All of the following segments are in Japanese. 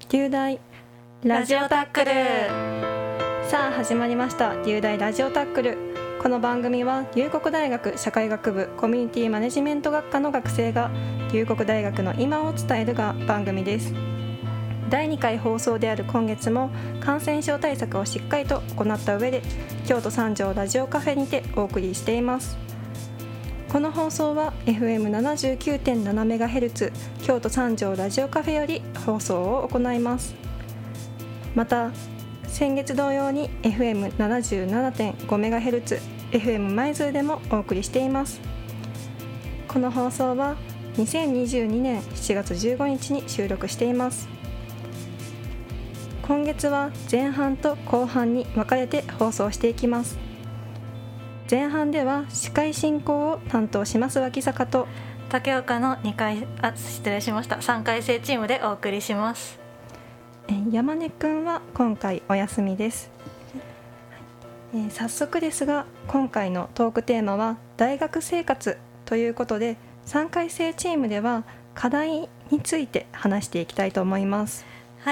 龍大ラジオタックル。さあ始まりました、龍大ラジオタックル。この番組は龍谷大学社会学部コミュニティマネジメント学科の学生が龍谷大学の今を伝える番組です。第2回放送である今月も感染症対策をしっかりと行った上で京都三条ラジオカフェにてお送りしています。この放送は FM79.7MHz 京都三条ラジオカフェより放送を行います。また先月同様に FM77.5MHz FM 舞鶴でもお送りしています。この放送は2022年7月15日に収録しています。今月は前半と後半に分かれて放送していきます。前半では司会進行を担当します脇坂と竹岡の3回生チームでお送りします。 山根くんは今回お休みです。早速ですが今回のトークテーマは大学生活ということで3回生チームでは課題について話していきたいと思います。 はい、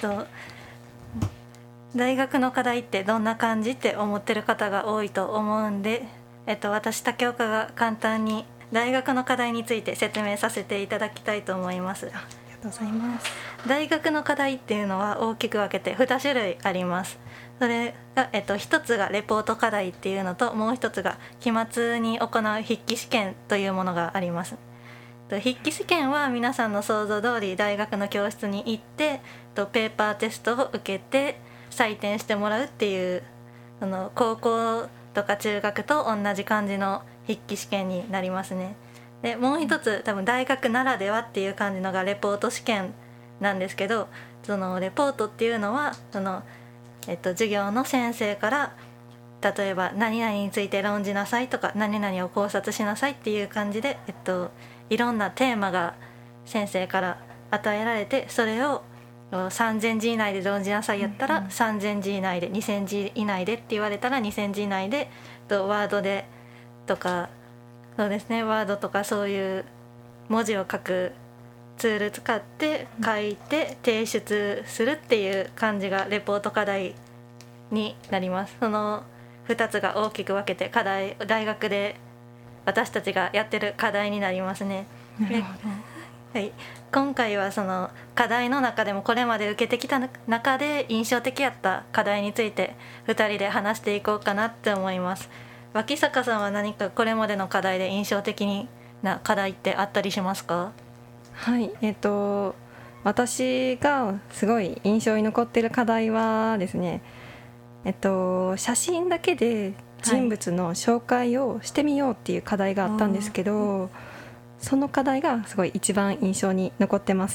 大学の課題ってどんな感じって思ってる方が多いと思うんで、私竹岡が簡単に大学の課題について説明させていただきたいと思います。 ありがとうございます。 大学の課題っていうのは大きく分けて2種類あります。それが、1つがレポート課題っていうのともう1つが期末に行う筆記試験というものがあります。筆記試験は皆さんの想像通り大学の教室に行ってペーパーテストを受けて採点してもらうっていうその高校とか中学と同じ感じの筆記試験になりますね。でもう一つ多分大学ならではっていう感じのがレポート試験なんですけど、そのレポートっていうのはその、授業の先生から例えば何々について論じなさいとか何々を考察しなさいっていう感じで、いろんなテーマが先生から与えられてそれを3000字以内で論じなさいやったら3000字以内で、2000字以内でって言われたら2000字以内でワードでとかそうですね、ワードとかそういう文字を書くツール使って書いて提出するっていう感じがレポート課題になります。その2つが大きく分けて課題、大学で私たちがやってる課題になりますね。はい、今回はその課題の中でもこれまで受けてきた中で印象的やった課題について2人で話していこうかなって思います。脇坂さんは何かこれまでの課題で印象的な課題ってあったりしますか？ はい、私がすごい印象に残っている課題はですね、写真だけで人物の紹介をしてみようっていう課題があったんですけど、その課題がすごい一番印象に残ってます。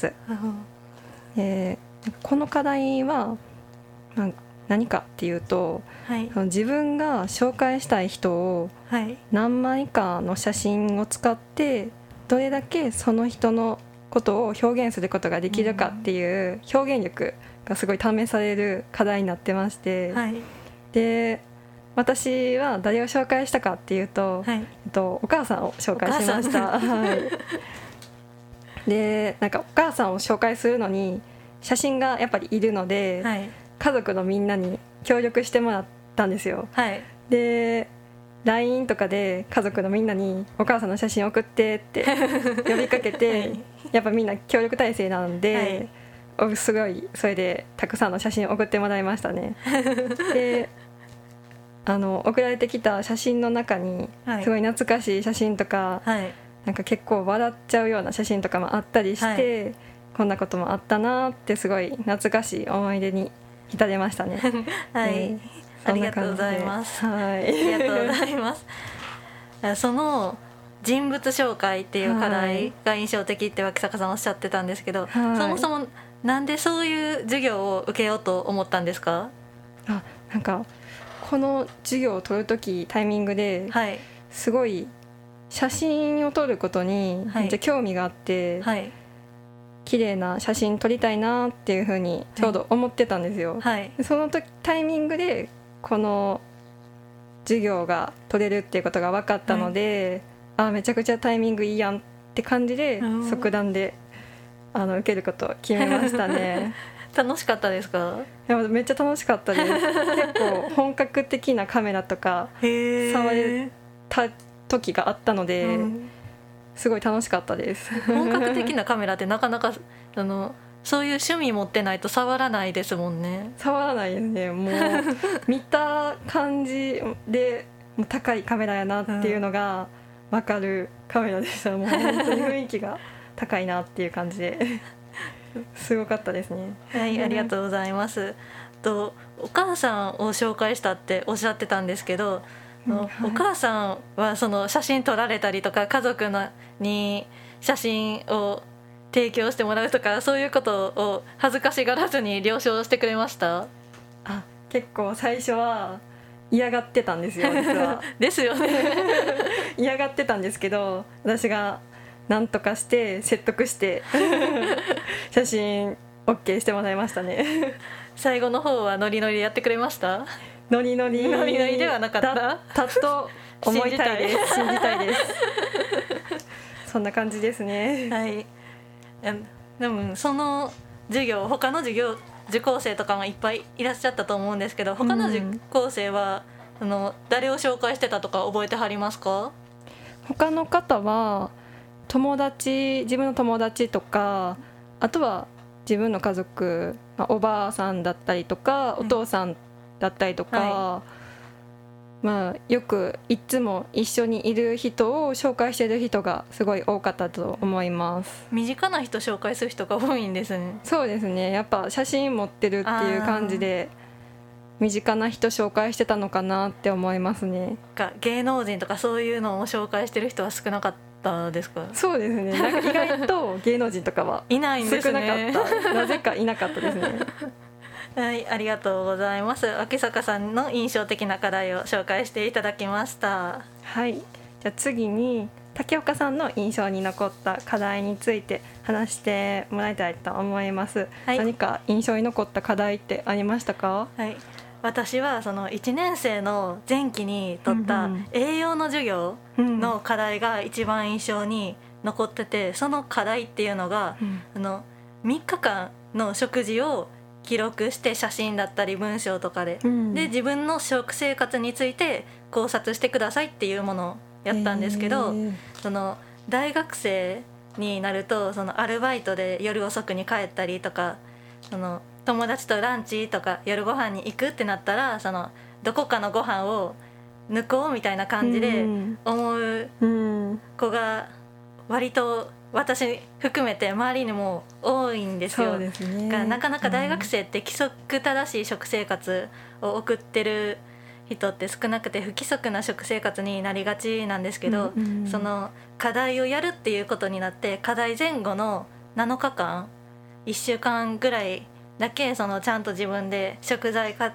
この課題は何かっていうと、自分が紹介したい人を何枚かの写真を使ってどれだけその人のことを表現することができるかっていう表現力がすごい試される課題になってまして、で私は誰を紹介したかっていうと、お母さんを紹介しました。でなんかお母さんを紹介するのに写真がやっぱりいるので、家族のみんなに協力してもらったんですよ。で LINE とかで家族のみんなにお母さんの写真送ってって呼びかけて、やっぱみんな協力体制なんで、すごいそれでたくさんの写真を送ってもらいましたね。で送られてきた写真の中にすごい懐かしい写真とか、なんか結構笑っちゃうような写真とかもあったりして、こんなこともあったなってすごい懐かしい思い出に浸れましたね。 ありがとうございます。ありがとうございます。その人物紹介っていう課題が印象的って脇坂さんおっしゃってたんですけど、そもそもなんでそういう授業を受けようと思ったんですか？ なんかこの授業を取るときタイミングですごい写真を撮ることにめっちゃ興味があって、綺麗な写真撮りたいなっていうふうにちょうど思ってたんですよ。その時タイミングでこの授業が取れるっていうことが分かったので、めちゃくちゃタイミングいいやんって感じで即断で受けることを決めましたね。 楽しかったですか？ いやめっちゃ楽しかったです。結構本格的なカメラとか触れた時があったので、すごい楽しかったです。 本格的なカメラってなかなかそういう趣味持ってないと触らないですもんね。 触らないですね。もう見た感じでもう高いカメラやなっていうのが分かるカメラでした。もう本当に雰囲気が高いなっていう感じですごかったですね。 はい、ありがとうございます。お母さんを紹介したっておっしゃってたんですけど、お母さんはその写真撮られたりとか家族に写真を提供してもらうとか、そういうことを恥ずかしがらずに了承してくれました？ 結構最初は嫌がってたんですよ、実は。 ですよね。 嫌がってたんですけど、私が何とかして説得して写真 OK してもらいましたね。 最後の方はノリノリでやってくれました？ ノリノリではなかったたと思いたいです。信じたいです。そんな感じですね。 はい。でもその他の受講生とかもいっぱいいらっしゃったと思うんですけど、他の受講生は誰を紹介してたとか覚えてはりますか？ 他の方は自分の友達とか、あとは自分の家族、おばあさんだったりとかお父さんだったりとか、よくいつも一緒にいる人を紹介している人がすごい多かったと思います。 身近な人紹介する人が多いんですね。 そうですね、やっぱ写真持ってるっていう感じで身近な人紹介してたのかなって思いますね。 芸能人とかそういうのを紹介してる人は少なかったですか？ そうですね、なんか意外と芸能人とかはいないんですね。 少なかった。なぜかいなかったですね。 はい、ありがとうございます。脇坂さんの印象的な課題を紹介していただきました。 はい、じゃあ次に竹岡さんの印象に残った課題について話してもらいたいと思います。はい、何か印象に残った課題ってありましたか？ はい、私はその1年生の前期に取った栄養の授業の課題が一番印象に残ってて、その課題っていうのが、3日間の食事を記録して写真だったり文章とかで、で自分の食生活について考察してくださいっていうものをやったんですけど、その大学生になるとそのアルバイトで夜遅くに帰ったりとか、その友達とランチとか夜ご飯に行くってなったら、そのどこかのご飯を抜こうみたいな感じで思う子が割と私含めて周りにも多いんですよ。 そうですね。 なかなか大学生って規則正しい食生活を送ってる人って少なくて、不規則な食生活になりがちなんですけど、その課題をやるっていうことになって、課題前後の7日間1週間ぐらいだけそのちゃんと自分で食材買って、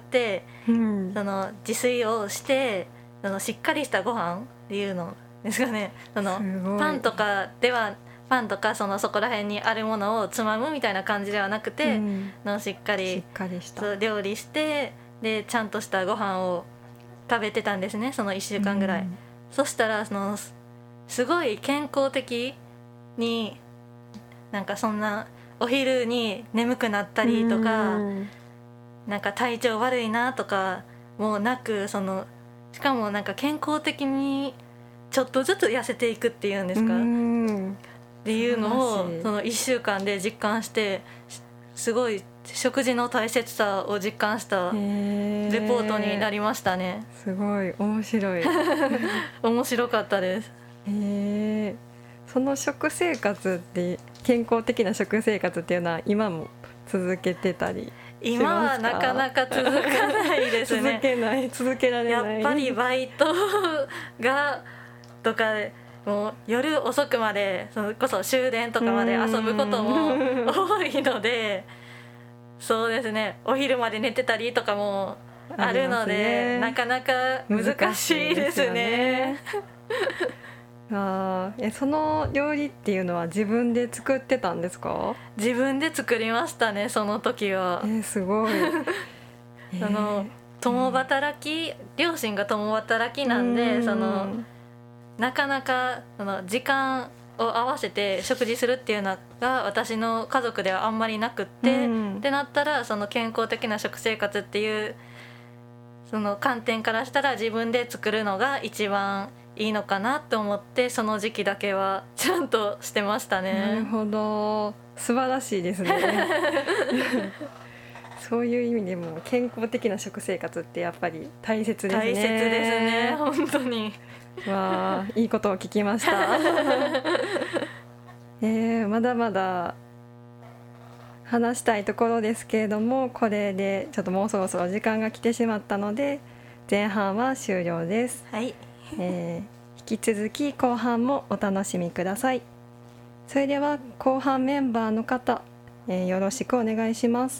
その自炊をして、そのしっかりしたご飯っていうのですかね、そのパンとかそこら辺にあるものをつまむみたいな感じではなくて、しっかりした料理して、でちゃんとしたご飯を食べてたんですね、その1週間ぐらい。そしたらすごい健康的に、なんかそんなお昼に眠くなったりとか、なんか体調悪いなとかもなく、しかもなんか健康的にちょっとずつ痩せていくっていうんですか、っていうのをその1週間で実感して、すごい食事の大切さを実感したレポートになりましたね。 すごい面白い。 面白かったです。 その食生活って健康的な食生活っていうのは今も続けてたりしますか？ 今はなかなか続かないですね。 続けられない。 やっぱりバイトとかもう夜遅くまで、それこそ終電とかまで遊ぶことも多いので、そうですね、お昼まで寝てたりとかもあるので、なかなか難しいですね。 その料理っていうのは自分で作ってたんですか？ 自分で作りましたね、その時は。 すごい。 共働き、両親が共働きなんで、なかなか時間を合わせて食事するっていうのが私の家族ではあんまりなくって、ってなったらその健康的な食生活っていうその観点からしたら自分で作るのが一番いいのかなと思って、その時期だけはちゃんとしてましたね。 なるほど、素晴らしいですねそういう意味でも健康的な食生活ってやっぱり大切ですね。 大切ですね、本当に。 わあ、いいことを聞きましたまだまだ話したいところですけれども、これでちょっともうそろそろ時間が来てしまったので前半は終了です。 はい、 引き続き後半もお楽しみください。それでは後半メンバーの方、よろしくお願いします。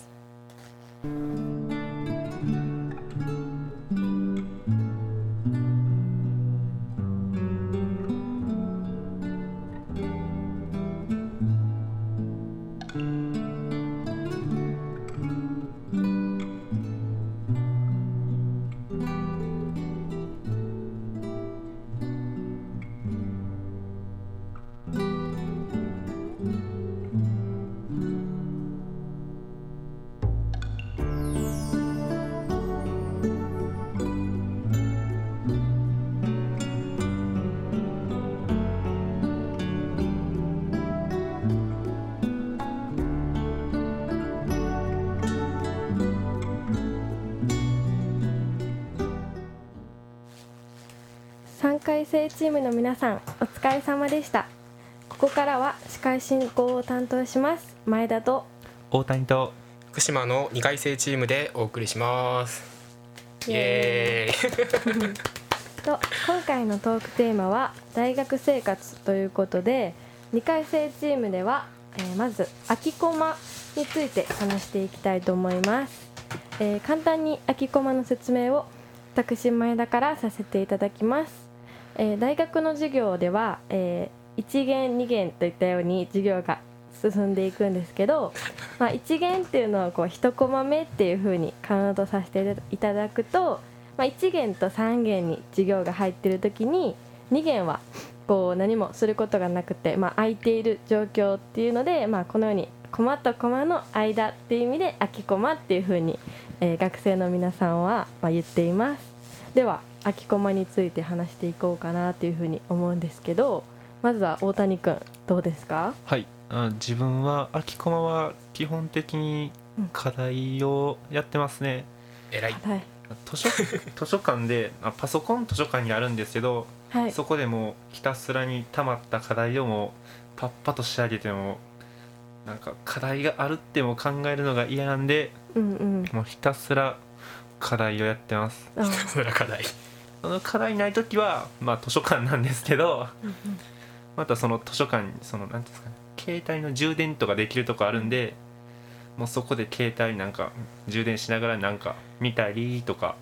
3回生チームの皆さん、お疲れ様でした。ここからは司会進行を担当します前田と大谷と福島の2回生チームでお送りします。イエーイと今回のトークテーマは大学生活ということで、2回生チームでは、まず空きコマについて話していきたいと思います。簡単に空きコマの説明を私前田からさせていただきます。大学の授業では、1限2限といったように授業が進んでいくんですけど、1限っていうのはこう1コマ目っていう風にカウントさせていただくと、1限と3限に授業が入っている時に2限はこう何もすることがなくて、空いている状況っていうので、このようにコマとコマの間っていう意味で空きコマっていう風に、学生の皆さんは言っています。では空きコマについて話していこうかなというふうに思うんですけど、まずは大谷くんどうですか？ はい、自分は空きコマは基本的に課題をやってますね。 偉い。 はい、 図書館でパソコン図書館にあるんですけど、はい、そこでもひたすらに溜まった課題をもうパッパと仕上げても、なんか課題があるっても考えるのが嫌なんで、もうひたすら課題をやってます。 ひたすら課題。 その課題ないときは、図書館なんですけど、またその図書館になんていうんですかね、携帯の充電とかできるとこあるんで、もうそこで携帯なんか充電しながらなんか見たりとか、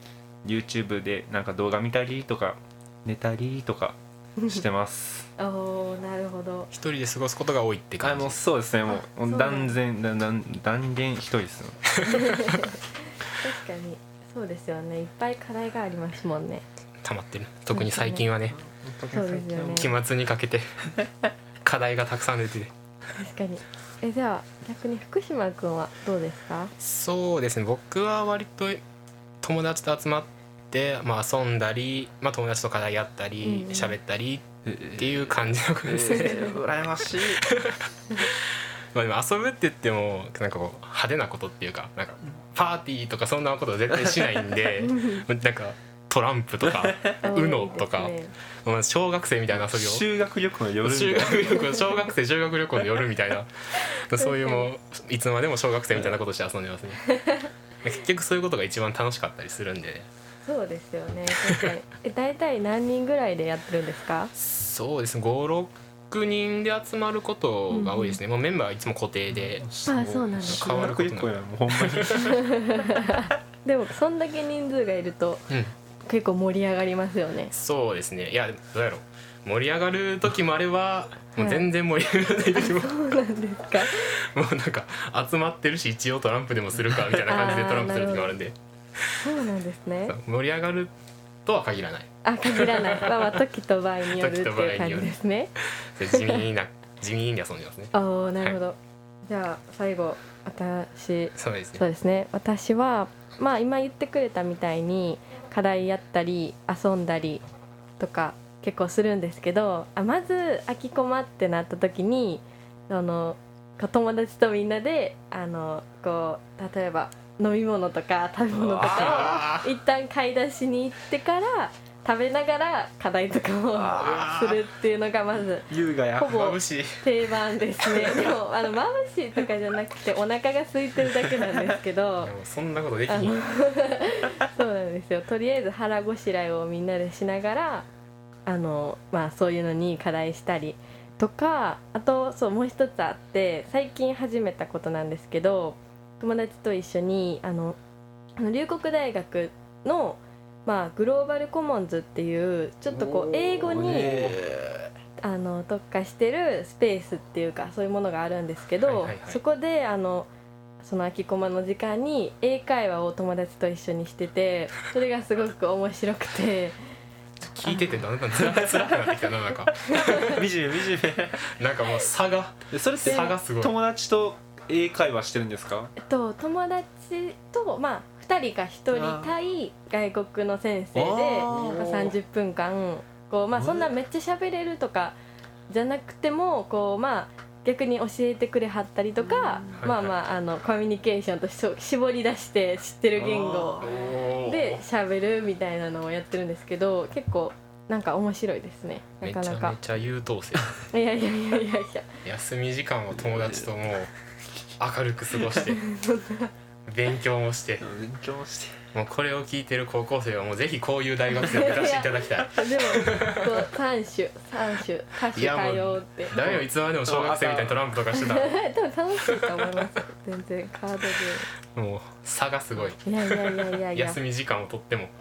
YouTube でなんか動画見たりとか寝たりとかしてますおー、なるほど。 一人で過ごすことが多いって感じ。 もうそうですね、もう断言一人ですよ確かにそうですよね、いっぱい課題がありますもんね。 溜まってる。特に最近はね、 そうですよね、 期末にかけて課題がたくさん出てて。 確かに。じゃあ逆に福島くんはどうですか？ そうですね、僕は割と友達と集まって、遊んだり、友達と課題やったり喋ったりっていう感じのことですね。 羨ましいでも遊ぶって言ってもなんかこう派手なことっていうか、なんかパーティーとかそんなことは絶対しないんでなんかトランプとかUNO とか、小学生みたいな遊びを、 修学旅行の夜みたいな、 小学生修学旅行の夜みたいなそういうもういつまでも小学生みたいなことして遊んでますね結局そういうことが一番楽しかったりするんで。 そうですよね、確かに。大体何人ぐらいでやってるんですか？ そうですね、5、6人で集まることが多いですね。もうメンバーはいつも固定で、 そうなんですね。 変わることない。 もうほんまにでもそんだけ人数がいると、結構盛り上がりますよね。 そうですね。いやどうやろう、盛り上がる時もあれば、もう全然盛り上がらない時も、 そうなんですか。 もうなんか集まってるし一応トランプでもするかみたいな感じでトランプする時もあるんで。 そうなんですね。 盛り上がるとは限らない。 限らない。まあ時と場合によるっていう感じですね。 地味に遊んでますね。 なるほど。じゃあ最後私。 そうですね。 そうですね。私はまあ今言ってくれたみたいに課題やったり遊んだりとか結構するんですけど、まず空きコマってなった時に友達とみんなでこう例えば飲み物とか食べ物とかを一旦買い出しに行ってから食べながら課題とかをするっていうのがまずほぼ定番ですね。でも眩しいとかじゃなくてお腹が空いてるだけなんですけどそんなことできないそうなんですよ。とりあえず腹ごしらえをみんなでしながらそういうのに課題したりとか、あともう一つあって最近始めたことなんですけど、友達と一緒に龍谷大学のグローバルコモンズっていうちょっとこう英語に特化してるスペースっていうかそういうものがあるんですけど、そこでその空きコマの時間に英会話を友達と一緒にしてて、それがすごく面白くて聞いててだんだん辛くなってきたな。なんかみじめなんかもう差がすごい。 友達と英会話してるんですか？ 友達と2人か1人対外国の先生で30分間こう、そんなめっちゃ喋れるとかじゃなくてもこう、逆に教えてくれはったりとか、コミュニケーションと絞り出して知ってる言語で喋るみたいなのをやってるんですけど、結構なんか面白いですね。なかなかめちゃ優等生。 いや休み時間を友達ともう明るく過ごして勉強もしてもうこれを聞いてる高校生はもうぜひこういう大学生を目指していただきたい。 でもこう三種多種多様ってダメよ、いつまでも小学生みたいにトランプとかしてたらでも楽しいと思います。全然カードゲームもう差がすごい。 いや休み時間をとっても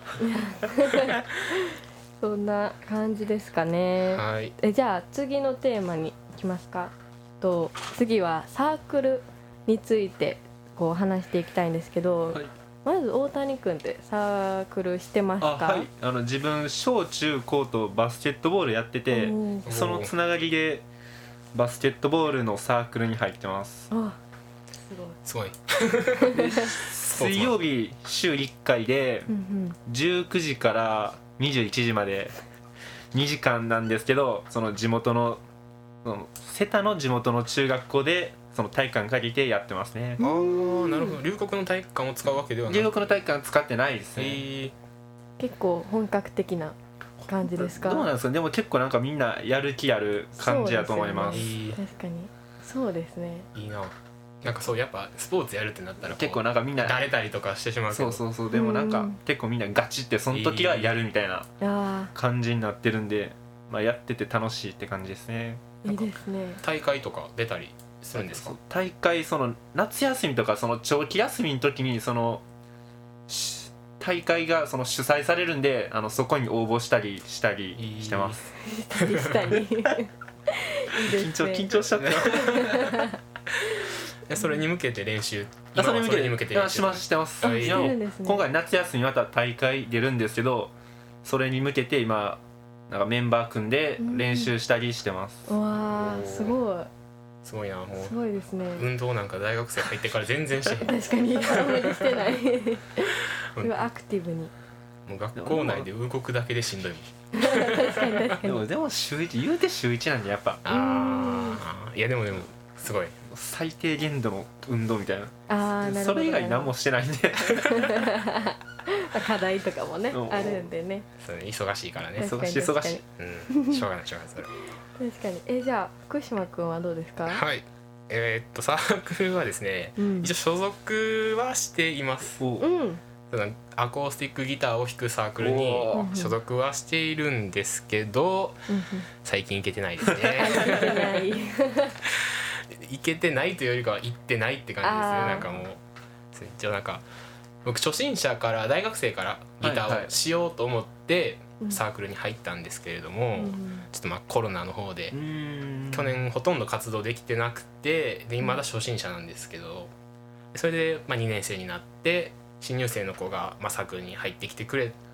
そんな感じですかね。 はい。 じゃあ次のテーマに行きますか。次はサークルについてこう話していきたいんですけど、はい、まず大谷君ってサークルしてますか？ はい、自分小中高とバスケットボールやってて、そのつながりでバスケットボールのサークルに入ってます。 すごい水曜日週1回で19時から21時まで2時間なんですけど、その地元の瀬田の地元の中学校でその体育館借りてやってますね。 なるほど。龍谷の体育館を使うわけではない。 龍谷の体育館使ってないですね。 結構本格的な感じですか？ どうなんですか？でも結構なんかみんなやる気ある感じやと思います。 確かにそうですね。 いいな。なんかそうやっぱスポーツやるってなったら結構なんかみんなだれたりとかしてしまうけど、 そうでもなんか結構みんなガチってその時はやるみたいな感じになってるんで、やってて楽しいって感じですね。 いいですね。 大会とか出たりするんですか？ 大会その夏休みとかその長期休みの時にその大会がその主催されるんで、そこに応募したりしてます。緊張しちゃったそれに向けて練習それに向けてしてます。今回夏休みまた大会出るんですけど、それに向けて今なんかメンバー組んで練習したりしてます。 わーすごいすごいな。もうすごいですね。 運動なんか大学生入ってから全然してへん。 確かにあんまりしてないそれはアクティブにもう学校内で動くだけでしんどいもん。 確かにでも週1言うて週1なんでやっぱいやでもすごい最低限度の運動みたいな。 それ以外何もしてないんで課題とかもねあるんでね。 それ忙しいからね。 忙しい、 しょうがないそれ。 確かに。じゃあ福島くんはどうですか？ はい。サークルはですね、一応所属はしています。アコースティックギターを弾くサークルに所属はしているんですけど、最近行けてないですね。行けてないというよりかは行ってないって感じですね。なんかもう一応なんか僕初心者から大学生からギターをしようと思ってサークルに入ったんですけれども、ちょっとコロナの方で去年ほとんど活動できてなくて、で今だ初心者なんですけど、それで2年生になって新入生の子がサークルに入ってきてくれて、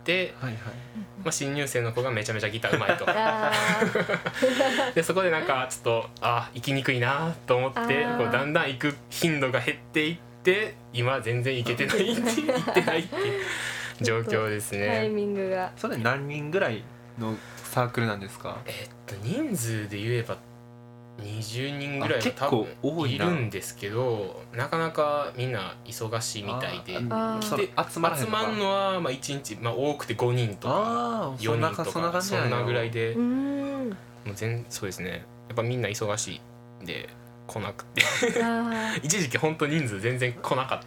て、 はいはい、 まあ、新入生の子がめちゃめちゃギターうまいとでそこでなんかちょっと行きにくいなと思ってこうだんだん行く頻度が減っていって今全然行けてない行ってないっていう状況ですね。 タイミングが。 それ何人ぐらいのサークルなんですか？ 人数で言えば20人ぐらいは多分いるんですけど、なかなかみんな忙しいみたいで、集まるのはまあ1日、まあ、多くて5人とか4人とかそんなぐらいで、もうそうですね、やっぱみんな忙しいんで来なくて一時期本当人数全然来なかった、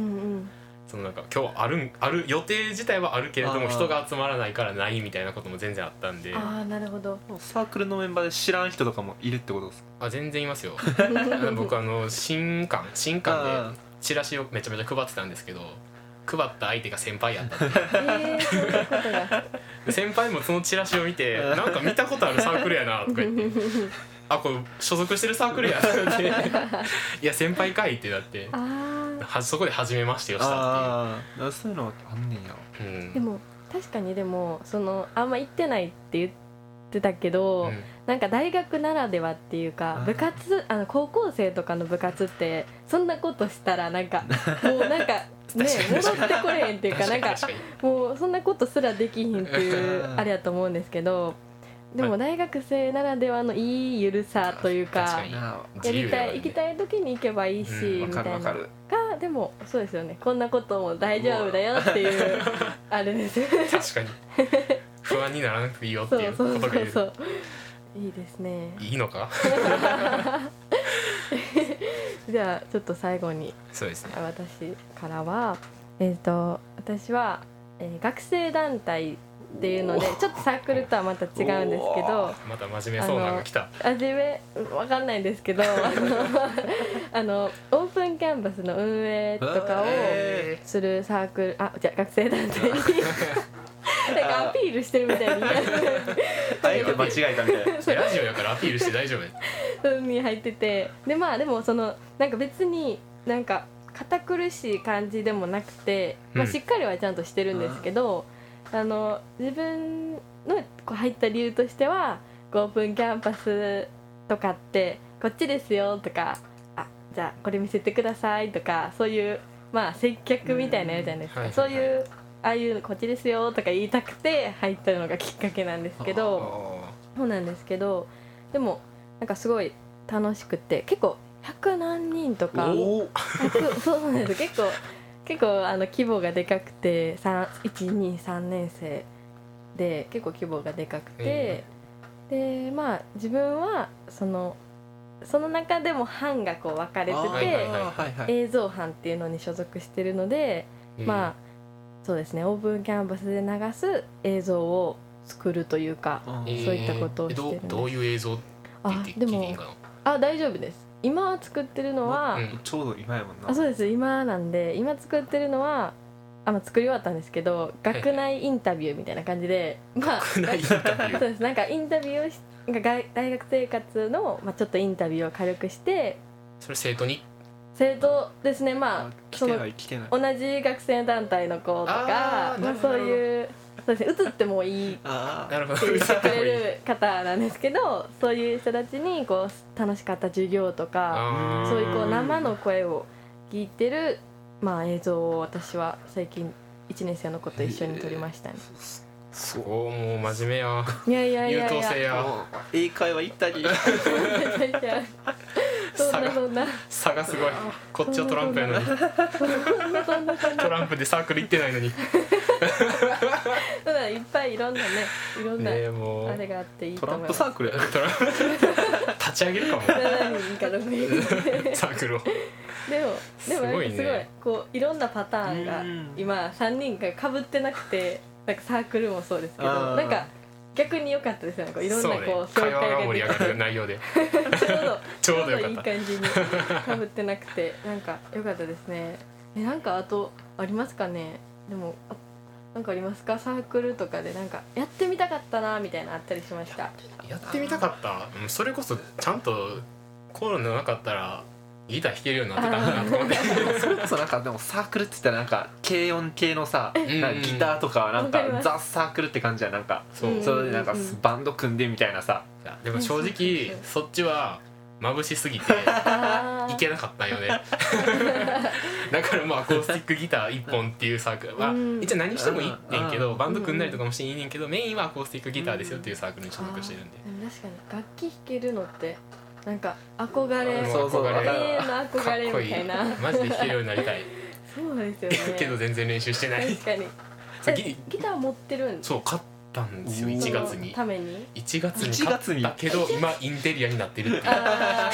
そのなんか今日ある予定自体はあるけれども人が集まらないからないみたいなことも全然あったんで。 なるほど。 サークルのメンバーで知らん人とかもいるってことですか？ 全然いますよ僕新刊でチラシをめちゃめちゃ配ってたんですけど、配った相手が先輩やったってそういうことが先輩もそのチラシを見てなんか見たことあるサークルやなとか言ってこれ所属してるサークルやっていや先輩かいってなってそこで初めましてをしたっていう。 そういうのあんねんや、 でも確かにあんま行ってないって言ってたけど、なんか大学ならではっていうか部活高校生とかの部活ってそんなことしたらなんかもうなんかね戻ってこれへんっていうかなんかもうそんなことすらできひんっていうあれやと思うんですけど、でも大学生ならではのいいゆるさというかやりたい行きたい時に行けばいいしみたいながでもそうですよね、こんなことも大丈夫だよっていうあれです確かに不安にならなくていいよっていうことが言える。 そういいですね。 いいのかじゃあちょっと最後にそうですね、 私からは私は、学生団体っていうのでちょっとサークルとはまた違うんですけど、 また真面目そうなのが来た。 真面目わかんないんですけどオープンキャンパスの運営とかをするサークルじゃあ学生団体になんかアピールしてるみたいにあえて間違えたみたいなラジオやからアピールして大丈夫に入ってて、でまあでもなんか別になんか堅苦しい感じでもなくて、しっかりはちゃんとしてるんですけど、自分の入った理由としてはオープンキャンパスとかってこっちですよとかじゃあこれ見せてくださいとかそういう接客みたいなやつじゃないですか、そういうああいうこっちですよとか言いたくて入ったのがきっかけなんですけど、そうなんですけどでもなんかすごい楽しくて結構100何人とかそうなんです結構規模がでかくて123年生で結構規模がでかくて、で自分はその中でも班がこう分かれてて、映像班っていうのに所属してるので、そうですね、オープンキャンパスで流す映像を作るというか、そういったことをしてるんです。 どういう映像って言って聞いていいかな？大丈夫です。今作ってるのは、 ちょうど今やもんな。 そうです、今なんで今作ってるのは作り終わったんですけど、学内インタビューみたいな感じで、 学内インタビューそうです、なんかインタビューを大学生活の、ちょっとインタビューを軽くして、 それ生徒ですね、同じ学生団体の子とか、そういうそうですね、映ってもいいって言ってくれる方なんですけど、そういう人たちにこう楽しかった授業とか、そういうこう生の声を聞いてる、映像を私は最近1年生の子と一緒に撮りましたね。 そう、もう真面目や。 いや優等生や。 英会話行ったりそんな差がすごい。こっちはトランプやのにトランプでサークル行ってないのにいっぱいいろんなあれがあっていいと思います。 トランプサークル立ち上げるかも 7人か6人サークルを。 でもすごいこういろんなパターンが今3人が被ってなくて、なんかサークルもそうですけど、なんか逆に良かったですよね。いろんなこう会話が盛り上がる内容でちょうど良かった。 いい感じに被ってなくてなんか良かったですね。なんかあとありますかね。でもなんかありますか、サークルとかでなんかやってみたかったなみたいなあったりしました？ やってみたかった、それこそちゃんとコロナなかったらギター弾けるようになってたんだなと思ってそうなんかでもサークルって言ったらなんか軽音系のさ、なんかギターとかはなんかザ・サークルって感じやなんかそれでなんかバンド組んでみたいなさ。 でも正直そっちは眩しすぎていけなかったんよねだからもうアコースティックギター1本っていうサークルは一応何してもいいねんけど、バンド組んだりとかもしていいねんけど、メインはアコースティックギターですよっていうサークルに所属してるんで。 確かに楽器弾けるのってなんか憧れ、 そうそう、 永遠の憧れみたいな。 マジで弾けるようになりたいそうですよねけど全然練習してない。 確かにギター持ってるんそう、買ったんですよ1月に。 ために 1月に買ったけど今インテリアになってるっていう。 まあ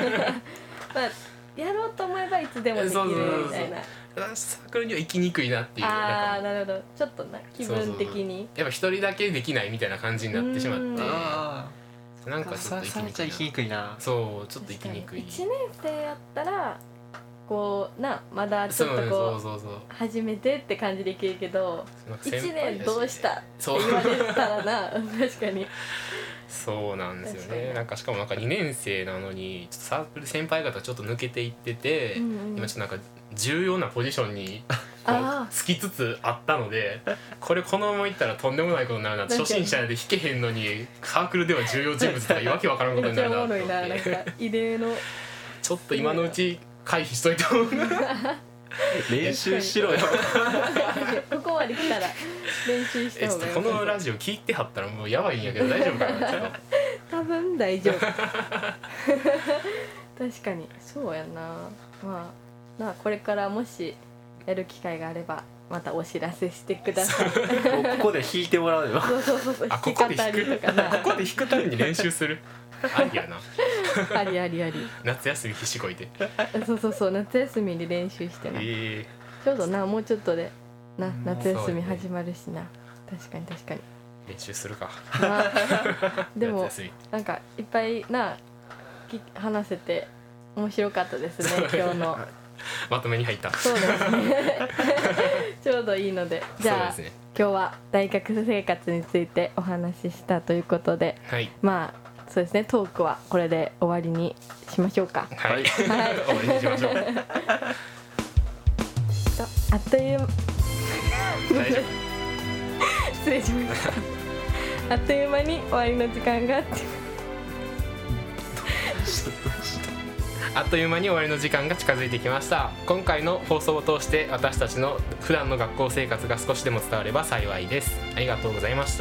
やろうと思えばいつでもできるみたいな。 サークルには行きにくいなっていう。 ああ、なるほど。ちょっとな気分的にやっぱ一人だけできないみたいな感じになってしまって、なんかちょっと行きにくいな。 そう、ちょっと行きにくい。 1年生やったらこうな、まだちょっとこう初めてって感じでいけるけど、1年どうしたって言われたらな確かにそうなんですよね。なんかしかもなんか2年生なのにちょっとサークル先輩方ちょっと抜けていってて、今ちょっとなんか重要なポジションにこうつきつつあったので、このままいったらとんでもないことになるな。初心者で弾けへんのにサークルでは重要人物とかいうわけわからんことになるなと思って、 なんか異例のちょっと今のうち回避しといた方が練習しろよここまで来たら練習した方がいい。 このラジオ聞いてはったらもうやばいんやけど大丈夫かな多分大丈夫確かにそうやな。まあな、これからもしやる機会があればまたお知らせしてくださいここで弾いてもらうよ。 そう弾き語りとかな。 ここで弾くために練習するありやなあり夏休み必死こいてそう夏休みで練習してな、ちょうどな、もうちょっとでな夏休み始まるしな。確かに練習するか、 でもなんかいっぱいな話せて面白かったですね今日のまとめに入った。 そうですねちょうどいいので、じゃあ、今日は大学生活についてお話ししたということで、まあそうですね、トークはこれで終わりにしましょうか。 はい、終わりにしましょうあっという大丈夫失礼しましたあっという間に終わりの時間があっという間に終わりの時間が近づいてきました。今回の放送を通して私たちの普段の学校生活が少しでも伝われば幸いです。ありがとうございました。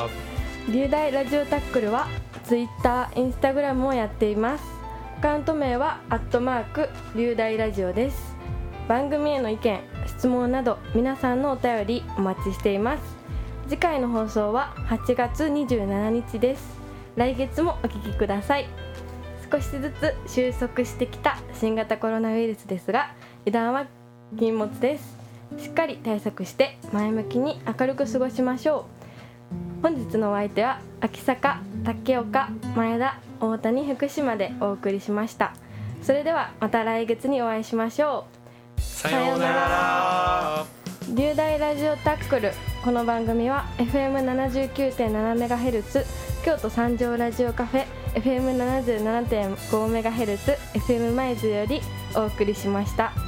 流大ラジオタックルは Twitter、Instagram をやっています。アカウント名は@流大ラジオです。番組への意見、質問など皆さんのお便りお待ちしています。次回の放送は8月27日です。来月もお聞きください。少しずつ収束してきた新型コロナウイルスですが、油断は禁物です。しっかり対策して前向きに明るく過ごしましょう。本日のお相手は秋坂、竹岡、前田、大谷、福島でお送りしました。それではまた来月にお会いしましょう。 さようなら。 流大ラジオタックル、この番組は FM79.7MHz 京都三条ラジオカフェ FM77.5MHz FM 舞鶴よりお送りしました。